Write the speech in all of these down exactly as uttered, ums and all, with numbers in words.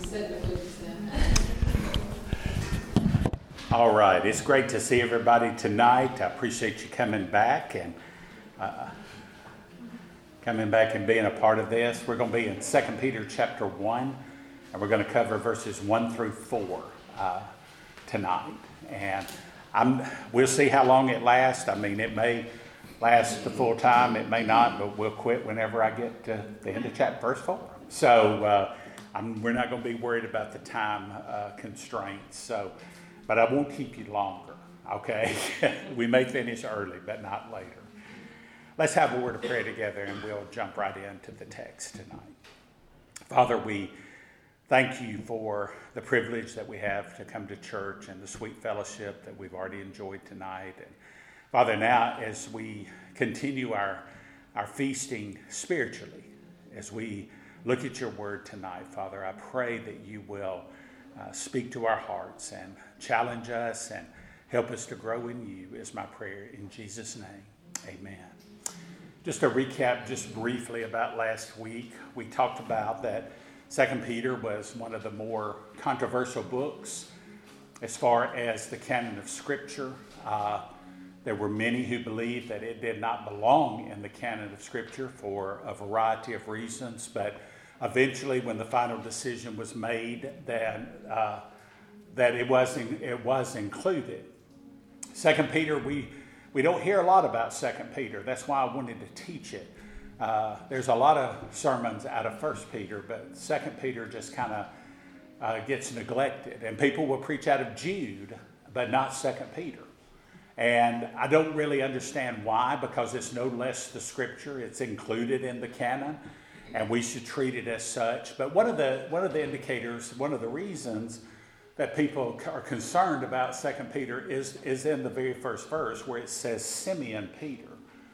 All right, it's great to see everybody tonight. I appreciate you coming back and uh, coming back and being a part of this. We're going to be in Second Peter chapter one, and we're going to cover verses one through four uh, tonight. And I'm, we'll see how long it lasts. I mean, it may last the full time, it may not, but we'll quit whenever I get to the end of chapter verse four. So uh, I'm, we're not going to be worried about the time uh, constraints. So. But I won't keep you longer, okay? We may finish early, but not later. Let's have a word of prayer together, and we'll jump right into the text tonight. Father, we thank you for the privilege that we have to come to church and the sweet fellowship that we've already enjoyed tonight. And Father, now as we continue our, our feasting spiritually, as we look at your word tonight, Father, I pray that you will Uh, speak to our hearts and challenge us and help us to grow in you is my prayer in Jesus' name. Amen. Just a recap just briefly about last week. We talked about that Second Peter was one of the more controversial books as far as the canon of Scripture. Uh, there were many who believed that it did not belong in the canon of Scripture for a variety of reasons, but eventually, when the final decision was made, that uh, that it was in, it was included. Second Peter, we we don't hear a lot about Second Peter. That's why I wanted to teach it. Uh, there's a lot of sermons out of First Peter, but Second Peter just kind of uh, gets neglected, and people will preach out of Jude, but not Second Peter. And I don't really understand why, because it's no less the Scripture. It's included in the canon, and we should treat it as such. But one of the one of the indicators, one of the reasons that people are concerned about Second Peter is, is in the very first verse where it says Simeon Peter.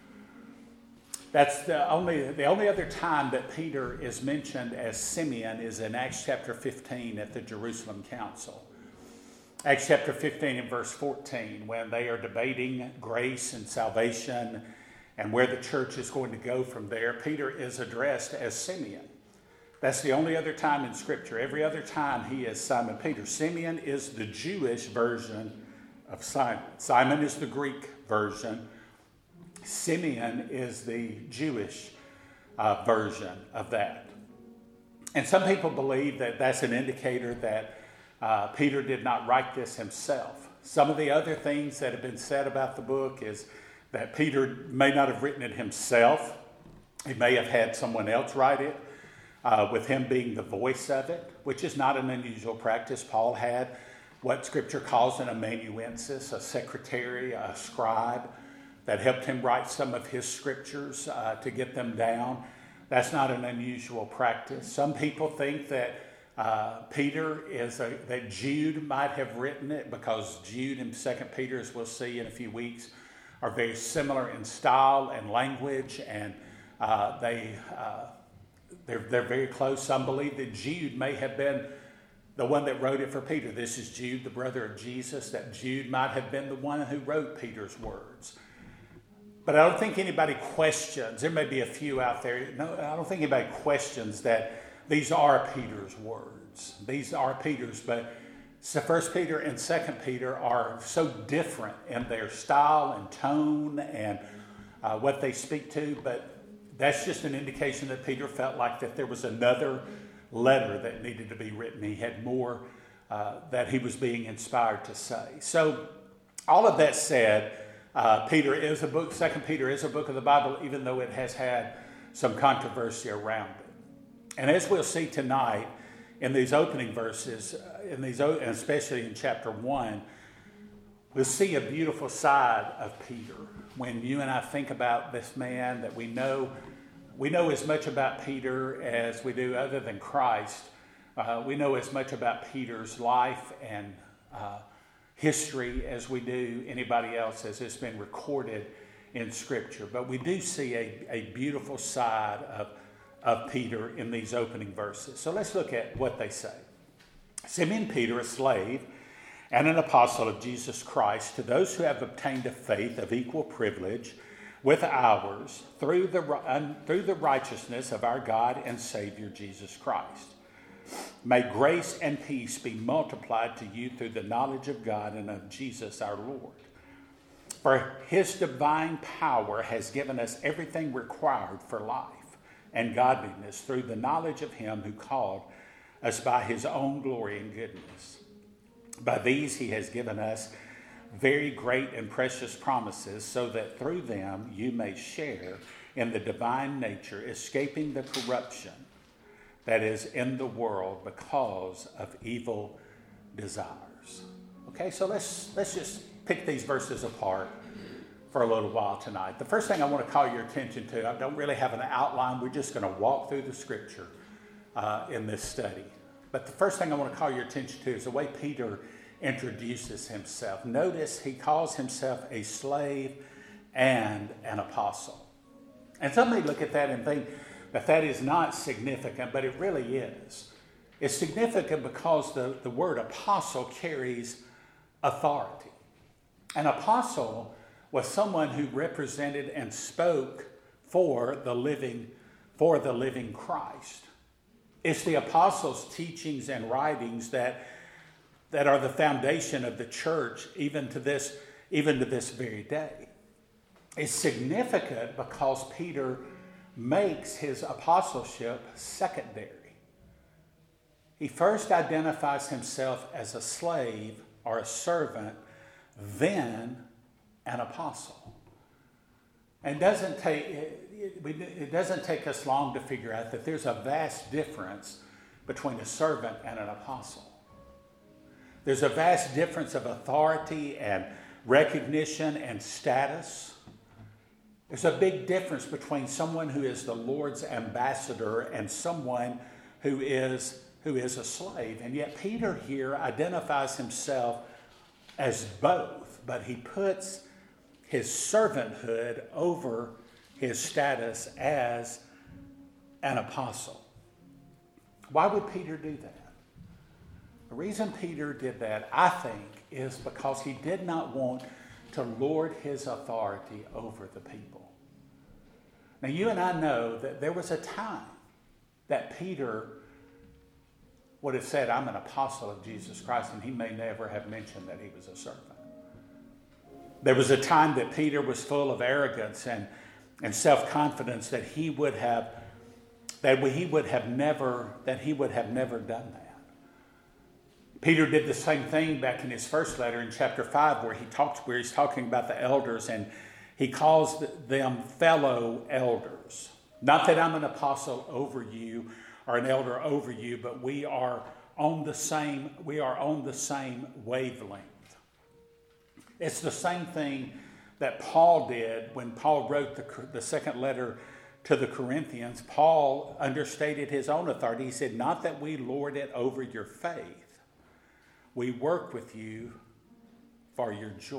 That's the only the only other time that Peter is mentioned as Simeon is in Acts chapter fifteen at the Jerusalem Council. Acts chapter fifteen and verse fourteen, when they are debating grace and salvation and where the church is going to go from there, Peter is addressed as Simeon. That's the only other time in Scripture. Every other time he is Simon Peter. Simeon is the Jewish version of Simon. Simon is the Greek version. Simeon is the Jewish uh, version of that. And some people believe that that's an indicator that uh, Peter did not write this himself. Some of the other things that have been said about the book is that Peter may not have written it himself. He may have had someone else write it, uh, with him being the voice of it, which is not an unusual practice. Paul had what Scripture calls an amanuensis, a secretary, a scribe, that helped him write some of his scriptures uh, to get them down. That's not an unusual practice. Some people think that uh, Peter is a, that Jude might have written it, because Jude and Second Peter, as we'll see in a few weeks, are very similar in style and language, and uh, they, uh, they're, they're very close. Some believe that Jude may have been the one that wrote it for Peter. This is Jude, the brother of Jesus, that Jude might have been the one who wrote Peter's words. But I don't think anybody questions, there may be a few out there, no, I don't think anybody questions that these are Peter's words. These are Peter's, but so First Peter and Second Peter are so different in their style and tone and uh, what they speak to, but that's just an indication that Peter felt like that there was another letter that needed to be written. He had more uh, that he was being inspired to say. So all of that said, uh, Peter is a book, Second Peter is a book of the Bible, even though it has had some controversy around it. And as we'll see tonight, in these opening verses, in these, and especially in chapter one, we'll see a beautiful side of Peter. When you and I think about this man that we know, we know as much about Peter as we do other than Christ. Uh, we know as much about Peter's life and uh, history as we do anybody else as it's been recorded in Scripture. But we do see a, a beautiful side of of Peter in these opening verses. So let's look at what they say. Simeon Peter, a slave and an apostle of Jesus Christ, to those who have obtained a faith of equal privilege with ours through the, uh, through the righteousness of our God and Savior Jesus Christ. May grace and peace be multiplied to you through the knowledge of God and of Jesus our Lord. For his divine power has given us everything required for life and godliness through the knowledge of him who called us by his own glory and goodness. By these he has given us very great and precious promises, so that through them you may share in the divine nature, escaping the corruption that is in the world because of evil desires. Okay, so let's let's just pick these verses apart for a little while tonight. The first thing I want to call your attention to, I don't really have an outline. We're just going to walk through the scripture uh, in this study. But the first thing I want to call your attention to is the way Peter introduces himself. Notice he calls himself a slave and an apostle. And some may look at that and think that that is not significant, but it really is. It's significant because the, the word apostle carries authority. An apostle was someone who represented and spoke for the living, for the living Christ. It's the apostles' teachings and writings that, that are the foundation of the church, even to this, even to this very day. It's significant because Peter makes his apostleship secondary. He first identifies himself as a slave or a servant, then an apostle. And doesn't take, it, it, it doesn't take us long to figure out that there's a vast difference between a servant and an apostle. There's a vast difference of authority and recognition and status. There's a big difference between someone who is the Lord's ambassador and someone who is, who is a slave. And yet Peter here identifies himself as both, but he puts his servanthood over his status as an apostle. Why would Peter do that? The reason Peter did that, I think, is because he did not want to lord his authority over the people. Now, you and I know that there was a time that Peter would have said, I'm an apostle of Jesus Christ, and he may never have mentioned that he was a servant. There was a time that Peter was full of arrogance and, and self-confidence that he would have that he would have never that he would have never done that. Peter did the same thing back in his first letter in chapter five, where he talks where he's talking about the elders, and he calls them fellow elders. Not that I'm an apostle over you or an elder over you, but we are on the same we are on the same wavelength. It's the same thing that Paul did when Paul wrote the, the second letter to the Corinthians. Paul understated his own authority. He said, not that we lord it over your faith. We work with you for your joy.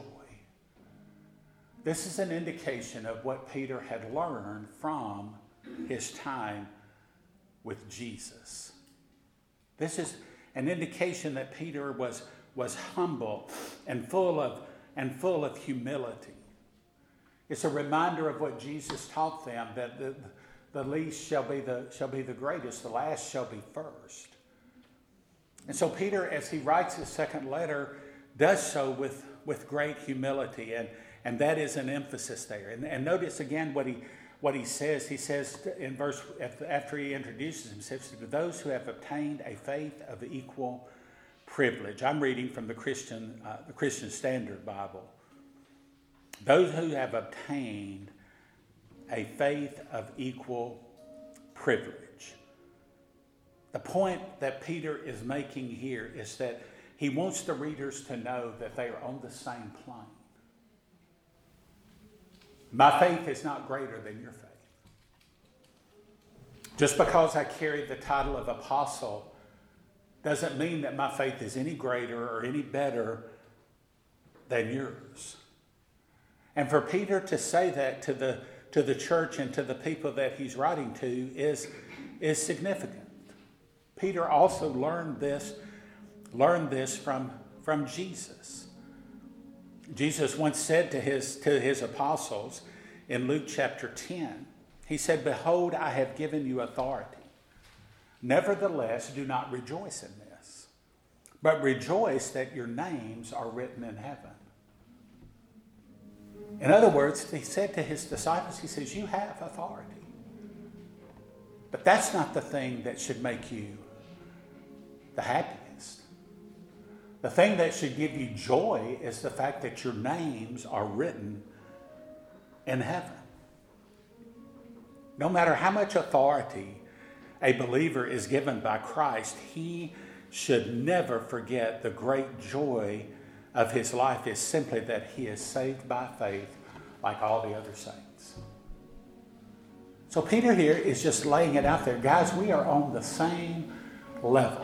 This is an indication of what Peter had learned from his time with Jesus. This is an indication that Peter was, was humble and full of and full of humility. It's a reminder of what Jesus taught them, that the, the least shall be the, shall be the greatest, the last shall be first. And so Peter, as he writes his second letter, does so with, with great humility, and, and that is an emphasis there. And, and notice again what he, what he says. He says in verse, after he introduces himself, to those who have obtained a faith of equal privilege. I'm reading from the Christian, uh, the Christian Standard Bible. Those who have obtained a faith of equal privilege. The point that Peter is making here is that he wants the readers to know that they are on the same plane. My faith is not greater than your faith. Just because I carry the title of apostle doesn't mean that my faith is any greater or any better than yours. And for Peter to say that to the to the church and to the people that he's writing to is, is significant. Peter also learned this, learned this from, from Jesus. Jesus once said to his to his apostles in Luke chapter ten, he said, behold, I have given you authority Nevertheless, do not rejoice in this, but rejoice that your names are written in heaven. In other words, he said to his disciples, he says, you have authority. But that's not the thing that should make you the happiest. The thing that should give you joy is the fact that your names are written in heaven. No matter how much authority a believer is given by Christ, he should never forget the great joy of his life is simply that he is saved by faith like all the other saints. So Peter here is just laying it out there. Guys, we are on the same level.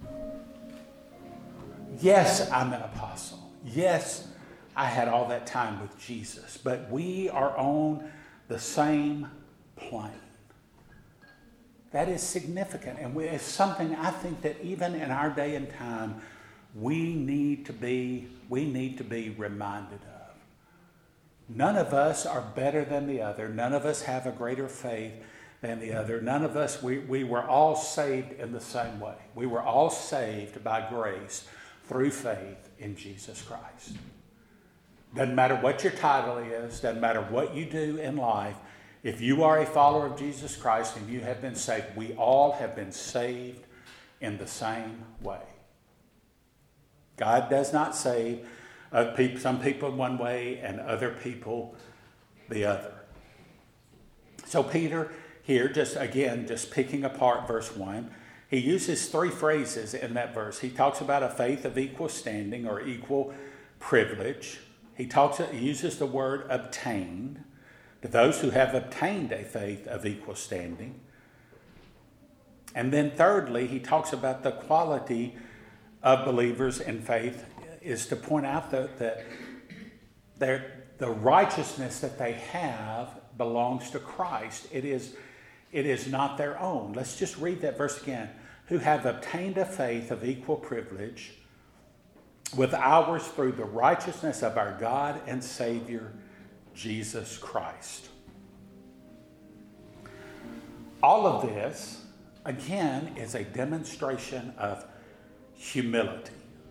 Yes, I'm an apostle. Yes, I had all that time with Jesus. But we are on the same plane. That is significant. And it's something I think that even in our day and time, we need to be, we need to be reminded of. None of us are better than the other. None of us have a greater faith than the other. None of us, we, we were all saved in the same way. We were all saved by grace through faith in Jesus Christ. Doesn't matter what your title is, doesn't matter what you do in life. If you are a follower of Jesus Christ and you have been saved, we all have been saved in the same way. God does not save uh, people, some people one way and other people the other. So Peter here, just again, just picking apart verse one, he uses three phrases in that verse. He talks about a faith of equal standing or equal privilege. He talks. He uses the word obtained to those who have obtained a faith of equal standing. And then thirdly, he talks about the quality of believers in faith is to point out that, that the righteousness that they have belongs to Christ. It is, it is not their own. Let's just read that verse again. Who have obtained a faith of equal privilege with ours through the righteousness of our God and Savior, Jesus Christ. All of this, again, is a demonstration of humility.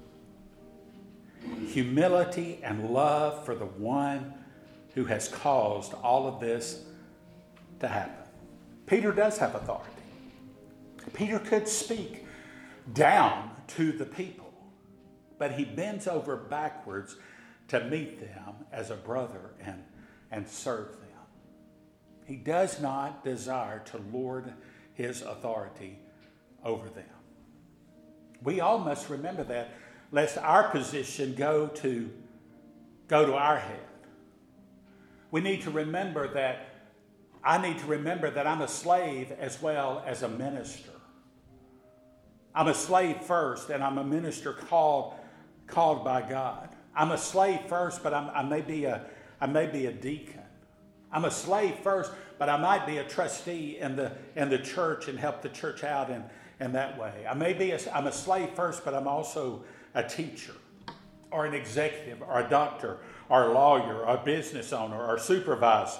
Humility and love for the one who has caused all of this to happen. Peter does have authority. Peter could speak down to the people, but he bends over backwards to meet them as a brother and, and serve them. He does not desire to lord his authority over them. We all must remember that, lest our position go to, go to our head. We need to remember that, I need to remember that I'm a slave as well as a minister. I'm a slave first, and I'm a minister called, called by God. I'm a slave first, but I'm, I may be a, I may be a deacon. I'm a slave first, but I might be a trustee in the in the church and help the church out in, in that way. I may be a, I'm a slave first, but I'm also a teacher, or an executive, or a doctor, or a lawyer, or a business owner, or a supervisor.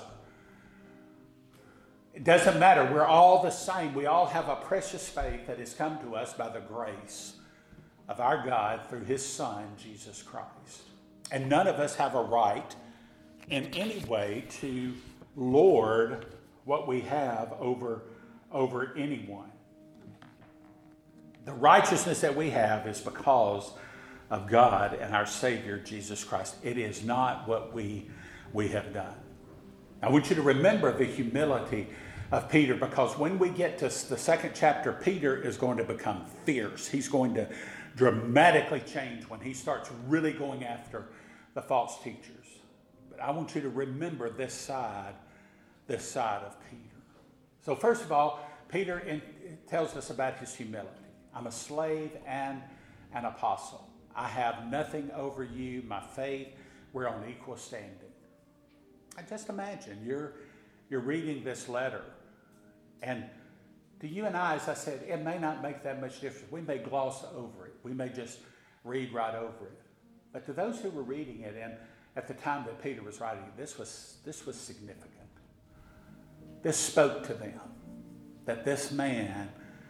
It doesn't matter. We're all the same. We all have a precious faith that has come to us by the grace of our God through His Son, Jesus Christ. And none of us have a right in any way to lord what we have over, over anyone. The righteousness that we have is because of God and our Savior, Jesus Christ. It is not what we, we have done. I want you to remember the humility of Peter, because when we get to the second chapter, Peter is going to become fierce. He's going to dramatically change when he starts really going after the false teachers. But I want you to remember this side, this side of Peter. So first of all, Peter in, tells us about his humility. I'm a slave and an apostle. I have nothing over you. My faith, we're on equal standing. And just imagine you're you're reading this letter, and to you and I, as I said, it may not make that much difference. We may gloss over it. We may just read right over it. But to those who were reading it, and at the time that Peter was writing it, this was this was significant. This spoke to them that this man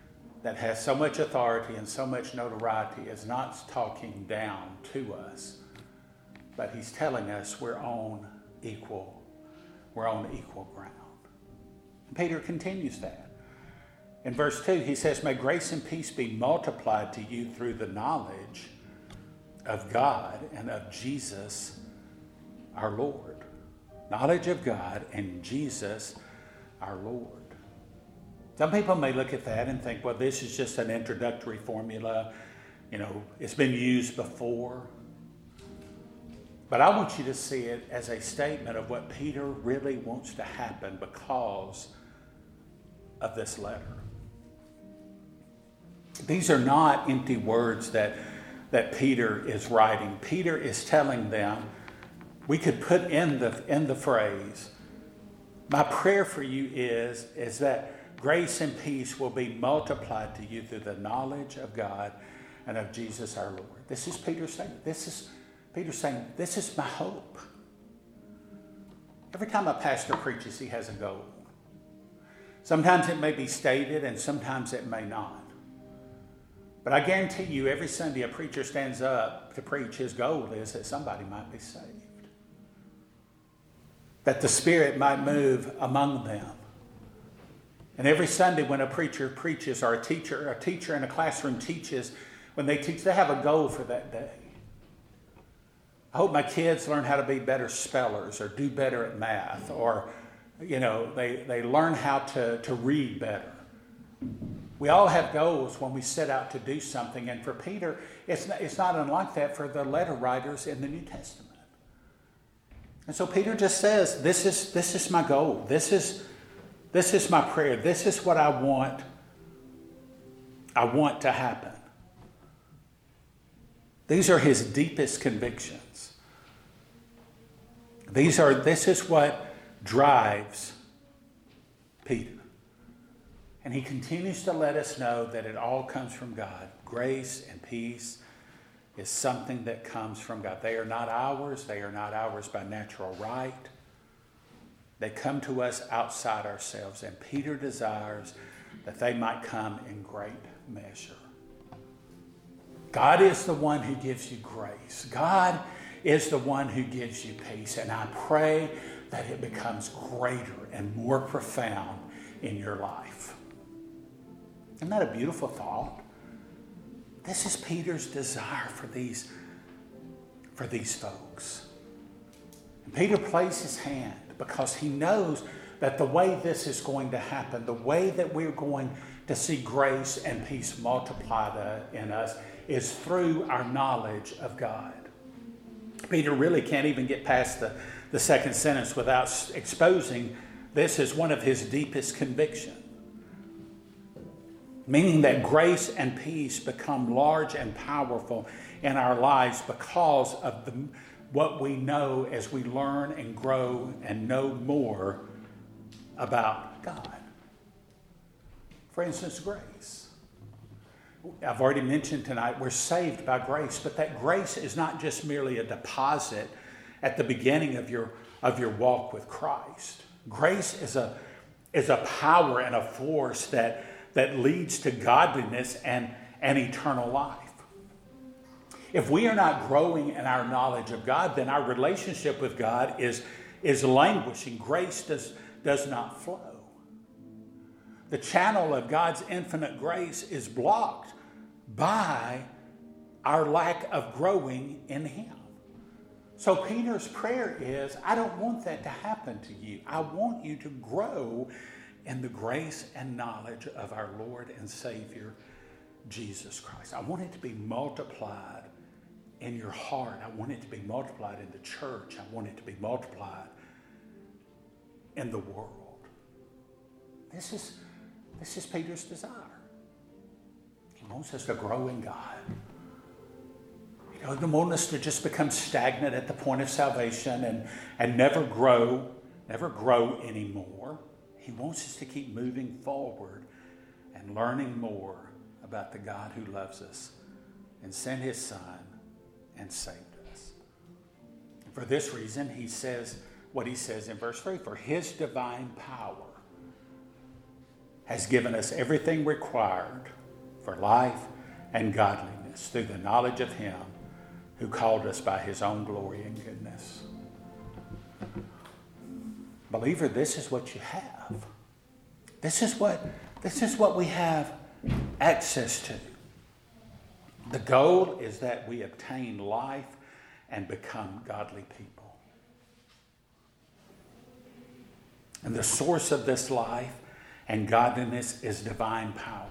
that has so much authority and so much notoriety is not talking down to us, but he's telling us we're on equal, we're on equal ground. And Peter continues that. In verse two, he says, "May grace and peace be multiplied to you through the knowledge of God and of Jesus our Lord." Knowledge of God and Jesus our Lord. Some people may look at that and think, well, this is just an introductory formula. You know, it's been used before. But I want you to see it as a statement of what Peter really wants to happen because of this letter. These are not empty words that, that Peter is writing. Peter is telling them, we could put in the, in the phrase, my prayer for you is, is that grace and peace will be multiplied to you through the knowledge of God and of Jesus our Lord. This is Peter saying, this is Peter saying, this is my hope. Every time a pastor preaches, he has a goal. Sometimes it may be stated and sometimes it may not. But I guarantee you, every Sunday a preacher stands up to preach, his goal is that somebody might be saved. That the Spirit might move among them. And every Sunday when a preacher preaches, or a teacher, a teacher in a classroom teaches, when they teach, they have a goal for that day. I hope my kids learn how to be better spellers or do better at math, or, you know, they, they learn how to, to read better. We all have goals when we set out to do something. And for Peter, it's not, it's not unlike that for the letter writers in the New Testament. And so Peter just says, this is, this is my goal. This is, this is my prayer. This is what I want, I want to happen. These are his deepest convictions. These are, this is what drives Peter. And he continues to let us know that it all comes from God. Grace and peace is something that comes from God. They are not ours. They are not ours by natural right. They come to us outside ourselves. And Peter desires that they might come in great measure. God is the one who gives you grace. God is the one who gives you peace. And I pray that it becomes greater and more profound in your life. Isn't that a beautiful thought? This is Peter's desire for these, for these folks. And Peter plays his hand because he knows that the way this is going to happen, the way that we're going to see grace and peace multiplied in us, is through our knowledge of God. Peter really can't even get past the, the second sentence without exposing this as one of his deepest convictions. Meaning that grace and peace become large and powerful in our lives because of the, what we know as we learn and grow and know more about God. For instance, grace. I've already mentioned tonight we're saved by grace, but that grace is not just merely a deposit at the beginning of your, of your walk with Christ. Grace is a, is a power and a force that that leads to godliness and, and eternal life. If we are not growing in our knowledge of God, then our relationship with God is, is languishing. Grace does, does not flow. The channel of God's infinite grace is blocked by our lack of growing in Him. So Peter's prayer is, I don't want that to happen to you. I want you to grow in the grace and knowledge of our Lord and Savior, Jesus Christ. I want it to be multiplied in your heart. I want it to be multiplied in the church. I want it to be multiplied in the world. This is, this is Peter's desire. He wants us to grow in God. He doesn't want us to just become stagnant at the point of salvation and, and never grow, never grow anymore. He wants us to keep moving forward and learning more about the God who loves us and sent His Son and saved us. For this reason, he says what he says in verse three, for His divine power has given us everything required for life and godliness through the knowledge of him who called us by his own glory and goodness. Believer, this is what you have. This is what, this is what we have access to. The goal is that we obtain life and become godly people. And the source of this life and godliness is divine power.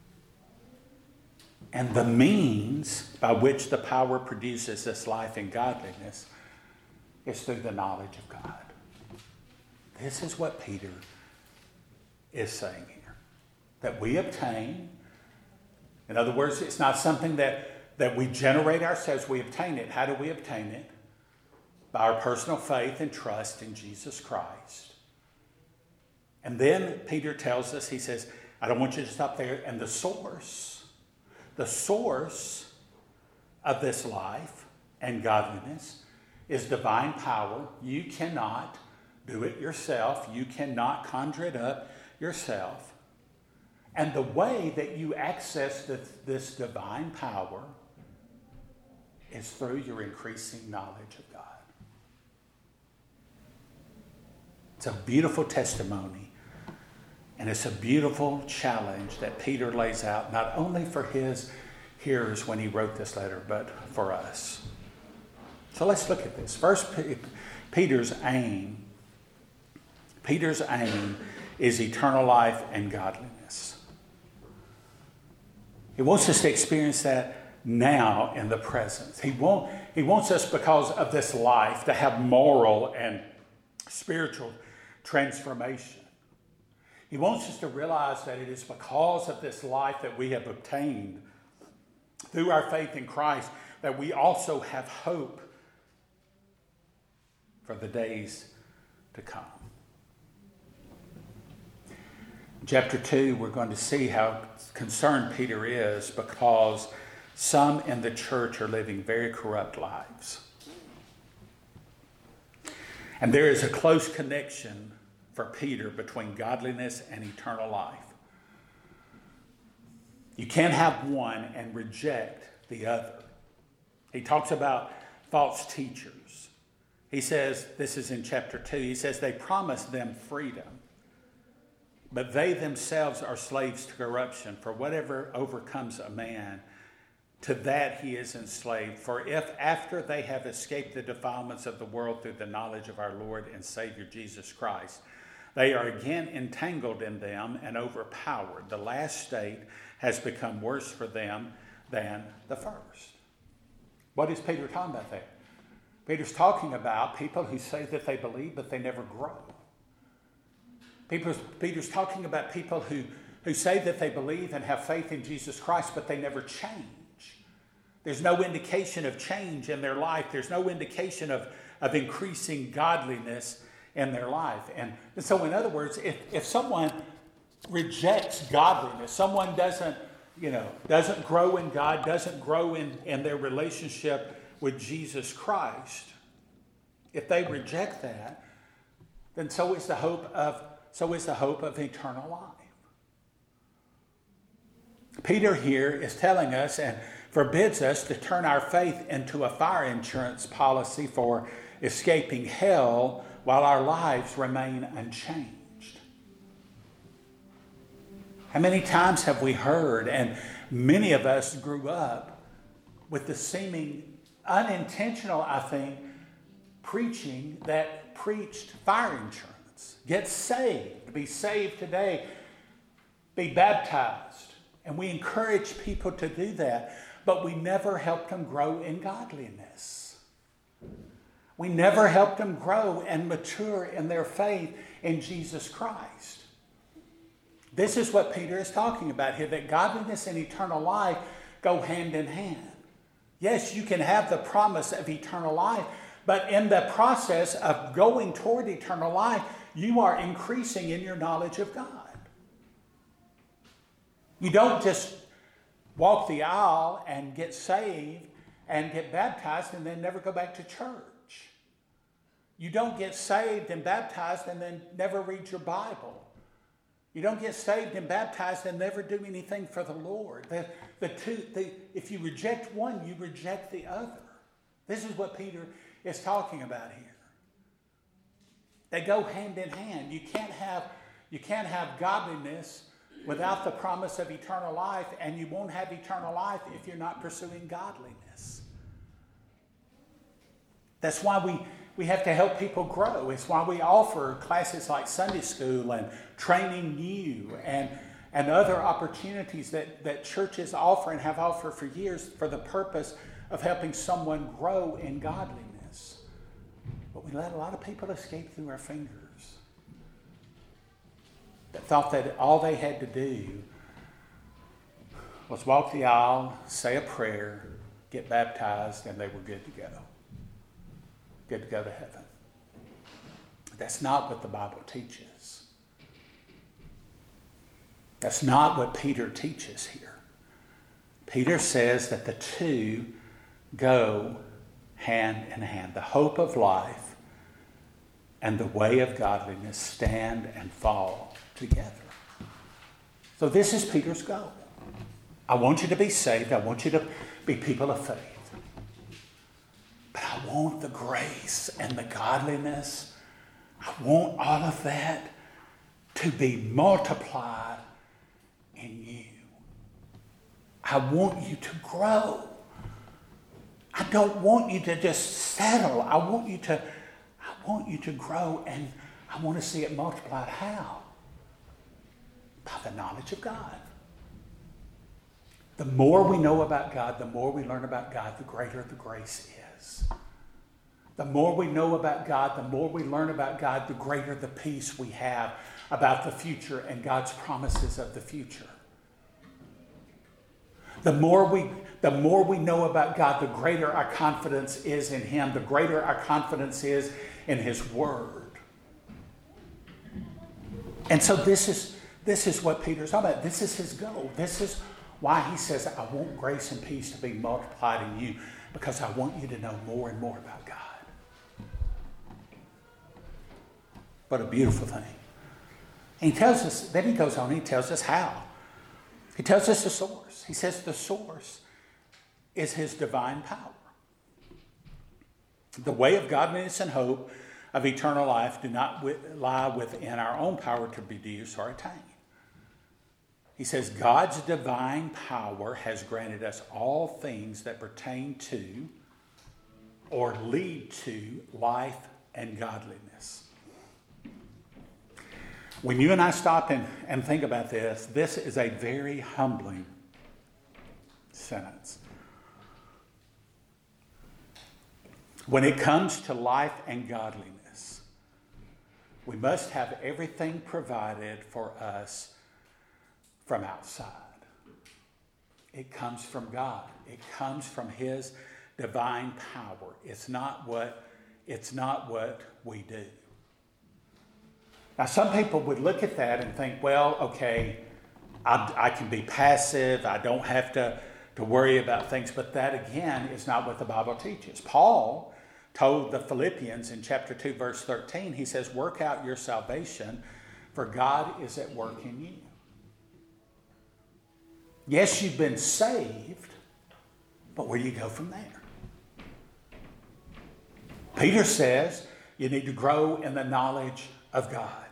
And the means by which the power produces this life and godliness is through the knowledge of God. This is what Peter is saying here. That we obtain. In other words, it's not something that, that we generate ourselves. We obtain it. How do we obtain it? By our personal faith and trust in Jesus Christ. And then Peter tells us, he says, I don't want you to stop there. And the source, the source of this life and godliness is divine power. You cannot do it yourself. You cannot conjure it up yourself. And the way that you access this, this divine power is through your increasing knowledge of God. It's a beautiful testimony. And it's a beautiful challenge that Peter lays out, not only for his hearers when he wrote this letter, but for us. So let's look at this. First, Peter's aim. Peter's aim is eternal life and godliness. He wants us to experience that now in the present. He, won't, he wants us, because of this life, to have moral and spiritual transformation. He wants us to realize that it is because of this life that we have obtained through our faith in Christ that we also have hope for the days to come. In chapter two, we're going to see how concerned Peter is because some in the church are living very corrupt lives. And there is a close connection for Peter between godliness and eternal life. You can't have one and reject the other. He talks about false teachers. He says, this is in chapter two, he says they promise them freedom, but they themselves are slaves to corruption. For whatever overcomes a man, to that he is enslaved. For if after they have escaped the defilements of the world through the knowledge of our Lord and Savior Jesus Christ, they are again entangled in them and overpowered, the last state has become worse for them than the first. What is Peter talking about there? Peter's talking about people who say that they believe, but they never grow. Peter's, Peter's talking about people who, who say that they believe and have faith in Jesus Christ, but they never change. There's no indication of change in their life. There's no indication of, of increasing godliness in their life. And, and so, in other words, if, if someone rejects godliness, someone doesn't, you know, doesn't grow in God, doesn't grow in, in their relationship with Jesus Christ, if they reject that, then so is the hope of so is the hope of eternal life. Peter here is telling us and forbids us to turn our faith into a fire insurance policy for escaping hell while our lives remain unchanged. How many times have we heard, and many of us grew up with the seeming unintentional, I think, preaching that preached fire insurance. Get saved, be saved today, be baptized. And we encourage people to do that, but we never helped them grow in godliness. We never helped them grow and mature in their faith in Jesus Christ. This is what Peter is talking about here, that godliness and eternal life go hand in hand. Yes, you can have the promise of eternal life, but in the process of going toward eternal life, you are increasing in your knowledge of God. You don't just walk the aisle and get saved and get baptized and then never go back to church. You don't get saved and baptized and then never read your Bible. You don't get saved and baptized and never do anything for the Lord. The, the two, the, if you reject one, you reject the other. This is what Peter is talking about here. They go hand in hand. You can't have, you can't have godliness without the promise of eternal life, and you won't have eternal life if you're not pursuing godliness. That's why we, we have to help people grow. It's why we offer classes like Sunday school and training you and, and other opportunities that, that churches offer and have offered for years for the purpose of helping someone grow in godliness. But we let a lot of people escape through our fingers that thought that all they had to do was walk the aisle, say a prayer, get baptized, and they were good to go. Good to go to heaven. That's not what the Bible teaches. That's not what Peter teaches here. Peter says that the two go hand in hand. The hope of life and the way of godliness stand and fall together. So this is Peter's goal. I want you to be saved. I want you to be people of faith. But I want the grace and the godliness. I want all of that to be multiplied in you. I want you to grow. I don't want you to just settle. I want you to, I want you to grow, and I want to see it multiplied. How? By the knowledge of God. The more we know about God, the more we learn about God, the greater the grace is. The more we know about God, the more we learn about God, the greater the peace we have about the future and God's promises of the future. The more we, the more we know about God, the greater our confidence is in Him, the greater our confidence is in His Word. And so this is, this is what Peter's talking about. This is his goal. This is why he says, I want grace and peace to be multiplied in you, because I want you to know more and more about God. What a beautiful thing. And he tells us, then he goes on, he tells us how. He tells us the source. He says the source is His divine power. The way of godliness and hope of eternal life do not lie within our own power to produce or attain. He says God's divine power has granted us all things that pertain to or lead to life and godliness. When you and I stop and, and think about this, this is a very humbling sentence. When it comes to life and godliness, we must have everything provided for us from outside. It comes from God. It comes from His divine power. It's not what, it's not what we do. Now, some people would look at that and think, well, okay, I, I can be passive. I don't have to, to worry about things. But that, again, is not what the Bible teaches. Paul told the Philippians in chapter two, verse thirteen, he says, work out your salvation, for God is at work in you. Yes, you've been saved, but where do you go from there? Peter says you need to grow in the knowledge of God.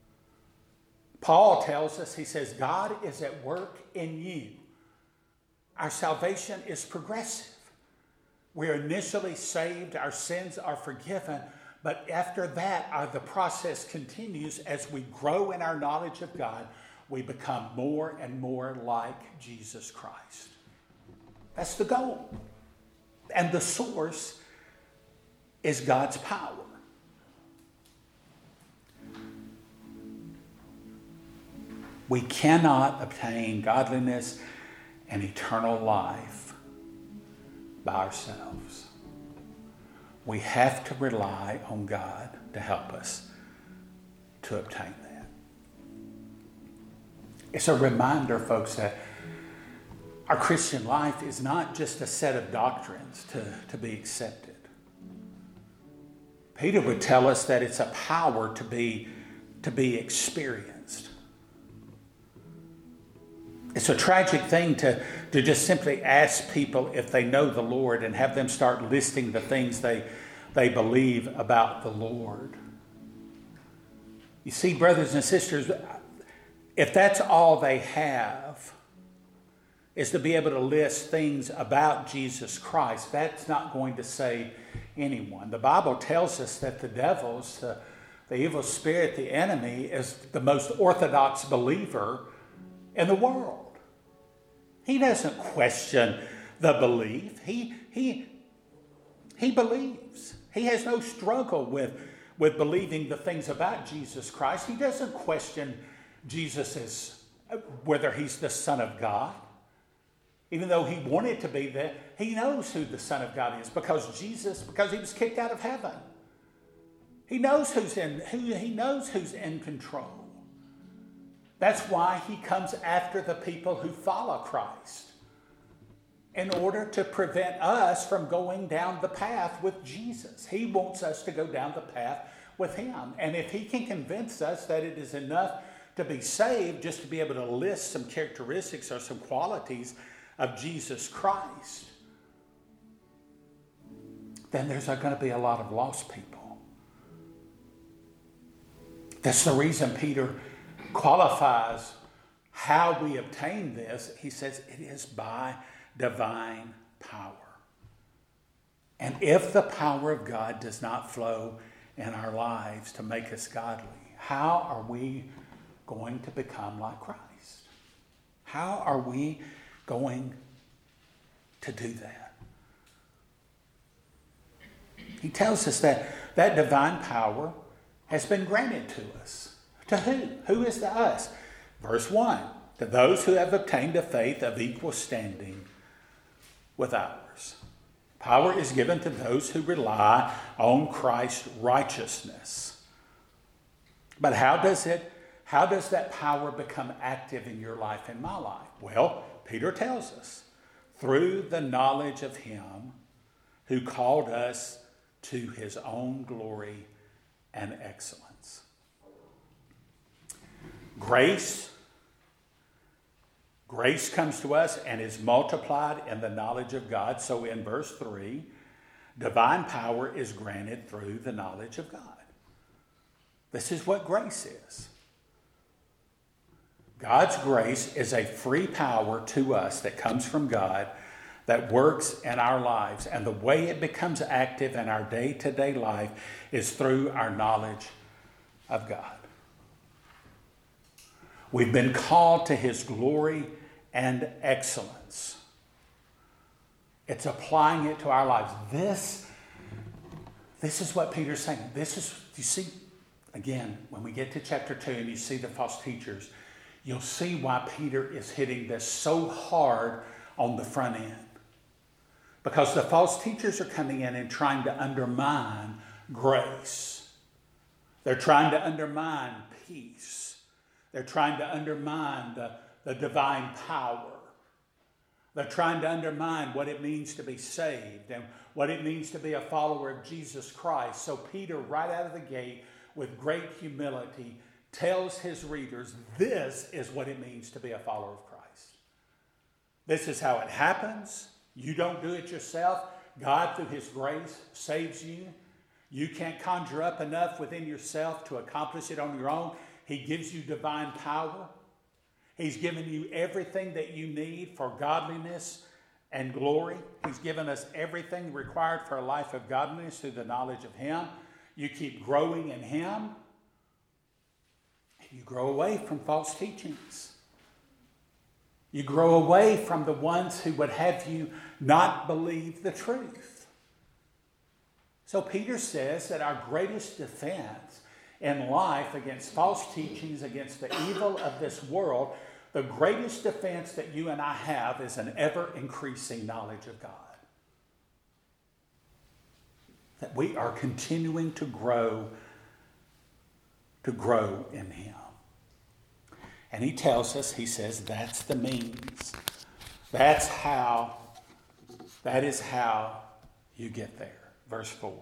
Paul tells us, he says, God is at work in you. Our salvation is progressive. We're initially saved, our sins are forgiven, but after that, uh, the process continues as we grow in our knowledge of God. We become more and more like Jesus Christ. That's the goal. And the source is God's power. We cannot obtain godliness and eternal life by ourselves. We have to rely on God to help us to obtain that. It's a reminder, folks, that our Christian life is not just a set of doctrines to, to be accepted. Peter would tell us that it's a power to be, to be experienced. It's a tragic thing to, to just simply ask people if they know the Lord and have them start listing the things they, they believe about the Lord. You see, brothers and sisters, if that's all they have, is to be able to list things about Jesus Christ, that's not going to save anyone. The Bible tells us that the devil's, the, the evil spirit, the enemy, is the most orthodox believer in the world. He doesn't question the belief. He, he, he believes. He has no struggle with, with believing the things about Jesus Christ. He doesn't question Jesus as whether he's the Son of God. Even though he wanted to be that, he knows who the Son of God is because Jesus, because he was kicked out of heaven. He knows who's in, who, he knows who's in control. That's why he comes after the people who follow Christ in order to prevent us from going down the path with Jesus. He wants us to go down the path with him. And if he can convince us that it is enough to be saved just to be able to list some characteristics or some qualities of Jesus Christ, then there's going to be a lot of lost people. That's the reason Peter qualifies how we obtain this. He says it is by divine power. And if the power of God does not flow in our lives to make us godly, how are we going to become like Christ? How are we going to do that? He tells us that that divine power has been granted to us. To who? Who is to us? Verse one, to those who have obtained a faith of equal standing with ours. Power is given to those who rely on Christ's righteousness. But how does it, how does that power become active in your life and my life? Well, Peter tells us, through the knowledge of him who called us to his own glory and excellence. Grace, grace comes to us and is multiplied in the knowledge of God. So in verse three, divine power is granted through the knowledge of God. This is what grace is. God's grace is a free power to us that comes from God that works in our lives. And the way it becomes active in our day-to-day life is through our knowledge of God. We've been called to his glory and excellence. It's applying it to our lives. This, this is what Peter's saying. This is, you see, again, when we get to chapter two and you see the false teachers, you'll see why Peter is hitting this so hard on the front end. Because the false teachers are coming in and trying to undermine grace. They're trying to undermine peace. They're trying to undermine the, the divine power. They're trying to undermine what it means to be saved and what it means to be a follower of Jesus Christ. So Peter, right out of the gate, with great humility, tells his readers, this is what it means to be a follower of Christ. This is how it happens. You don't do it yourself. God, through his grace, saves you. You can't conjure up enough within yourself to accomplish it on your own. He gives you divine power. He's given you everything that you need for godliness and glory. He's given us everything required for a life of godliness through the knowledge of him. You keep growing in him. You grow away from false teachings. You grow away from the ones who would have you not believe the truth. So Peter says that our greatest defense in life against false teachings, against the evil of this world, the greatest defense that you and I have is an ever-increasing knowledge of God. That we are continuing to grow, to grow in him. And he tells us, he says, that's the means. That's how, that is how you get there. Verse four.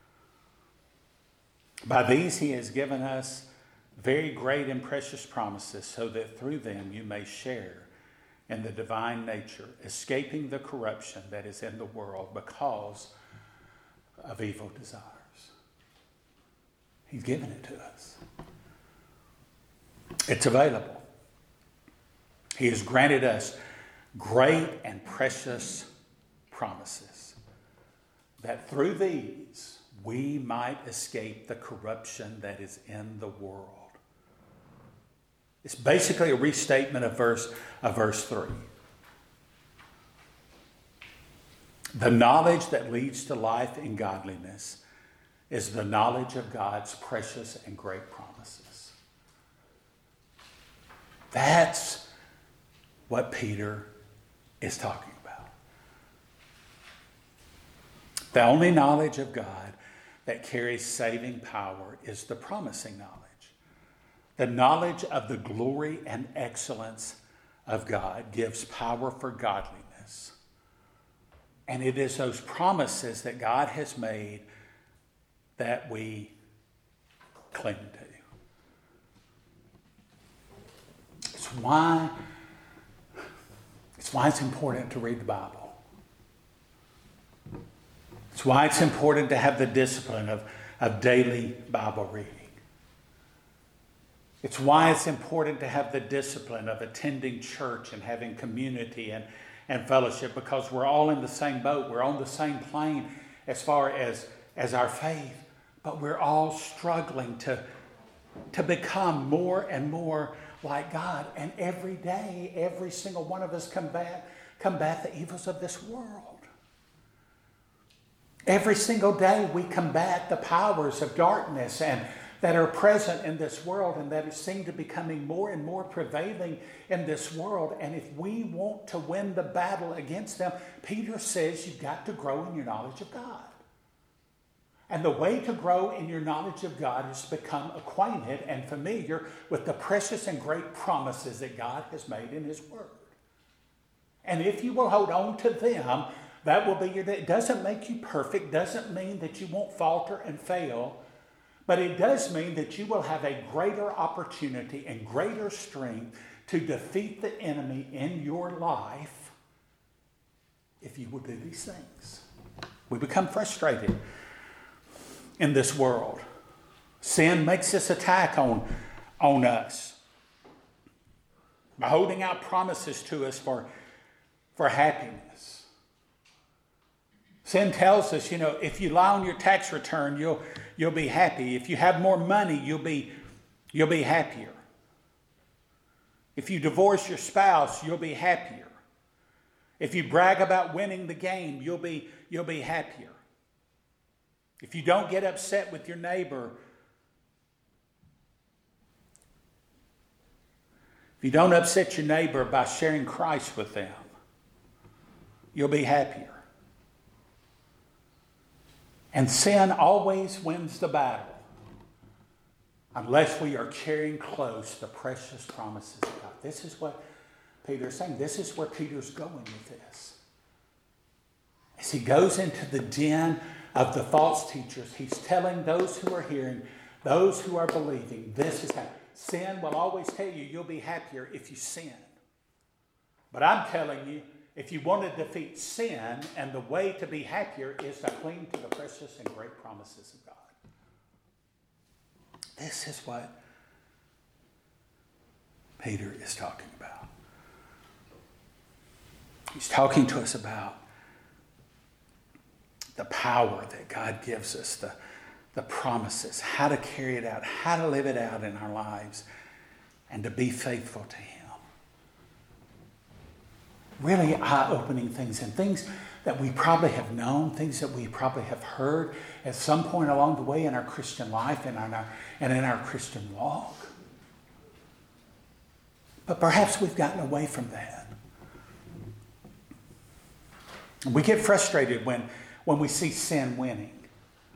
By these he has given us very great and precious promises, so that through them you may share in the divine nature, escaping the corruption that is in the world because of evil desires. He's given it to us. It's available. He has granted us great and precious promises that through these we might escape the corruption that is in the world. It's basically a restatement of verse, of verse three. The knowledge that leads to life and godliness is the knowledge of God's precious and great promises. That's what Peter is talking about. The only knowledge of God that carries saving power is the promising knowledge. The knowledge of the glory and excellence of God gives power for godliness. And it is those promises that God has made that we cling to. It's why, it's why it's important to read the Bible. It's why it's important to have the discipline of, of daily Bible reading. It's why it's important to have the discipline of attending church and having community and, and fellowship, because we're all in the same boat. We're on the same plane as far as, as our faith, but we're all struggling to, to become more and more like God. And every day, every single one of us combat, combat the evils of this world. Every single day we combat the powers of darkness and that are present in this world and that seem to be becoming more and more prevailing in this world. And if we want to win the battle against them, Peter says you've got to grow in your knowledge of God. And the way to grow in your knowledge of God is to become acquainted and familiar with the precious and great promises that God has made in His Word. And if you will hold on to them, that will be your day. It doesn't make you perfect, doesn't mean that you won't falter and fail, but it does mean that you will have a greater opportunity and greater strength to defeat the enemy in your life if you will do these things. We become frustrated in this world. Sin makes this attack on, on us by holding out promises to us for, for happiness. Sin tells us, you know, if you lie on your tax return, you'll you'll be happy. If you have more money, you'll be you'll be happier. If you divorce your spouse, you'll be happier. If you brag about winning the game, you'll be you'll be happier. If you don't get upset with your neighbor, if you don't upset your neighbor by sharing Christ with them, you'll be happier. And sin always wins the battle unless we are carrying close the precious promises of God. This is what Peter's saying. This is where Peter's going with this. As he goes into the den of the false teachers, he's telling those who are hearing, those who are believing, this is how. Sin will always tell you you'll be happier if you sin. But I'm telling you, if you want to defeat sin, and the way to be happier is to cling to the precious and great promises of God. This is what Peter is talking about. He's talking to us about the power that God gives us, the, the promises, how to carry it out, how to live it out in our lives, and to be faithful to Him. Really eye-opening things, and things that we probably have known, things that we probably have heard at some point along the way in our Christian life and in our, and in our Christian walk. But perhaps we've gotten away from that. We get frustrated when, when we see sin winning.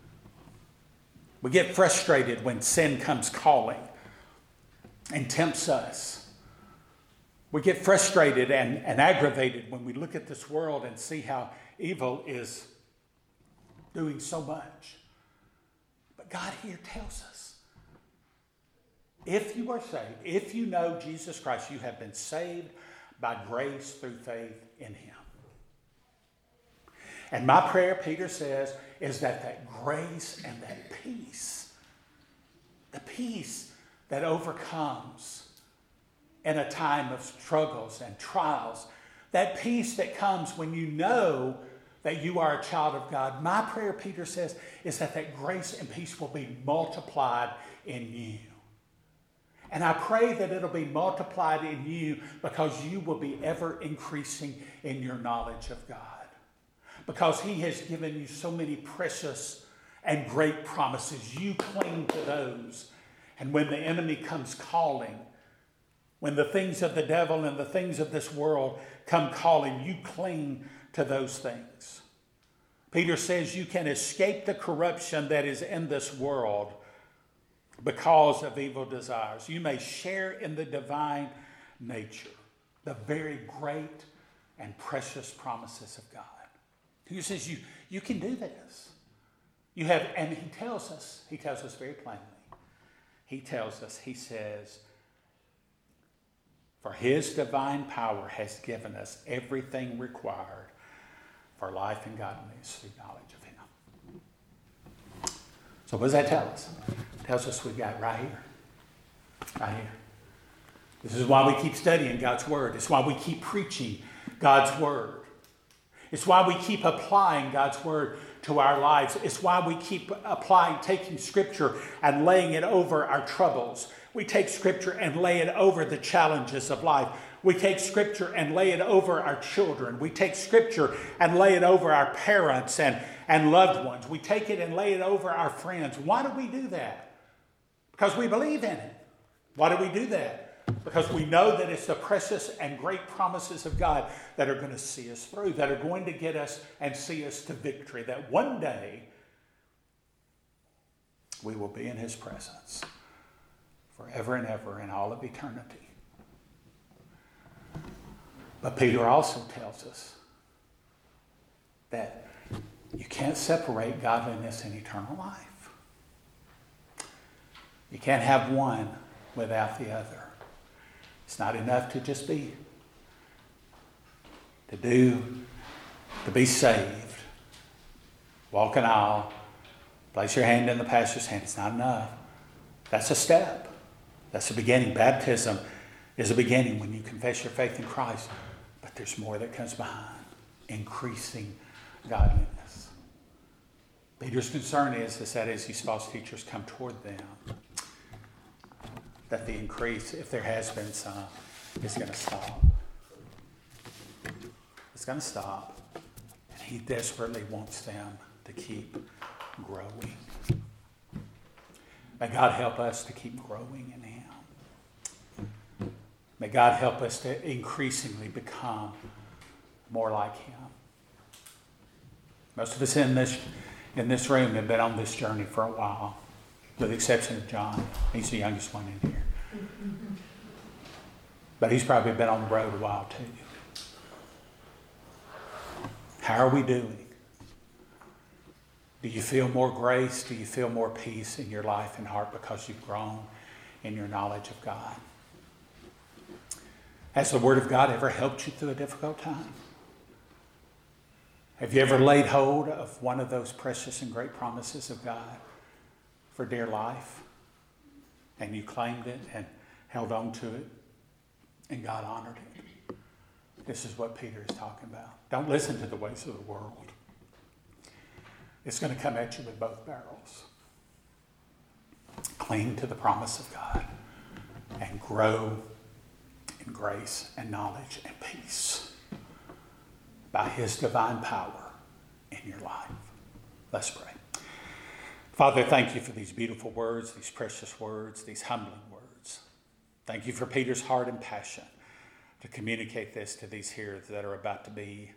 We get frustrated when sin comes calling and tempts us. We get frustrated and, and aggravated when we look at this world and see how evil is doing so much. But God here tells us, if you are saved, if you know Jesus Christ, you have been saved by grace through faith in him. And my prayer, Peter says, is that that grace and that peace, the peace that overcomes in a time of struggles and trials, that peace that comes when you know that you are a child of God. My prayer, Peter says, is that that grace and peace will be multiplied in you. And I pray that it'll be multiplied in you because you will be ever increasing in your knowledge of God. Because he has given you so many precious and great promises. You cling to those. And when the enemy comes calling, when the things of the devil and the things of this world come calling, you cling to those things. Peter says you can escape the corruption that is in this world because of evil desires. You may share in the divine nature, the very great and precious promises of God. He says you, you can do this. You have, and he tells us, he tells us very plainly. He tells us, he says, for his divine power has given us everything required for life and godliness through knowledge of him. So what does that tell us? It tells us we've got right here. Right here. This is why we keep studying God's word. It's why we keep preaching God's word. It's why we keep applying God's word to our lives. It's why we keep applying, taking scripture and laying it over our troubles. We take scripture and lay it over the challenges of life. We take scripture and lay it over our children. We take scripture and lay it over our parents and, and loved ones. We take it and lay it over our friends. Why do we do that? Because we believe in it. Why do we do that? Because we know that it's the precious and great promises of God that are going to see us through, that are going to get us and see us to victory, that one day we will be in his presence forever and ever in all of eternity. But Peter also tells us that you can't separate godliness and eternal life. You can't have one without the other. It's not enough to just be, to do, to be saved. Walk an aisle, place your hand in the pastor's hand. It's not enough. That's a step. That's the beginning. Baptism is a beginning when you confess your faith in Christ. But there's more that comes behind. Increasing godliness. Peter's concern is, is that as these false teachers come toward them, that the increase, if there has been some, is going to stop. It's going to stop. And he desperately wants them to keep growing. May God help us to keep growing in him. May God help us to increasingly become more like him. Most of us in this, in this room have been on this journey for a while. With the exception of John. He's the youngest one in here. But he's probably been on the road a while too. How are we doing? Do you feel more grace? Do you feel more peace in your life and heart because you've grown in your knowledge of God? Has the Word of God ever helped you through a difficult time? Have you ever laid hold of one of those precious and great promises of God for dear life, and you claimed it and held on to it, and God honored it? This is what Peter is talking about. Don't listen to the ways of the world. It's going to come at you with both barrels. Cling to the promise of God and grow in grace and knowledge and peace by his divine power in your life. Let's pray. Father, thank you for these beautiful words, these precious words, these humbling words. Thank you for Peter's heart and passion to communicate this to these hearers that are about to be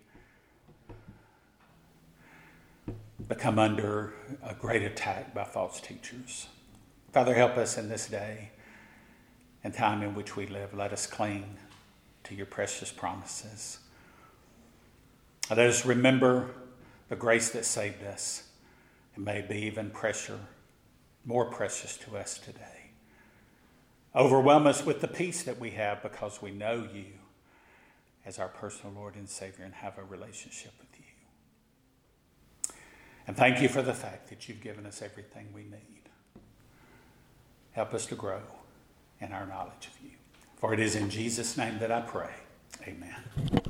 become under a great attack by false teachers. Father, help us in this day and time in which we live. Let us cling to your precious promises. Let us remember the grace that saved us. It may be even pressure, more precious to us today. Overwhelm us with the peace that we have because we know you as our personal Lord and Savior and have a relationship with you. And thank you for the fact that you've given us everything we need. Help us to grow in our knowledge of you. For it is in Jesus' name that I pray. Amen.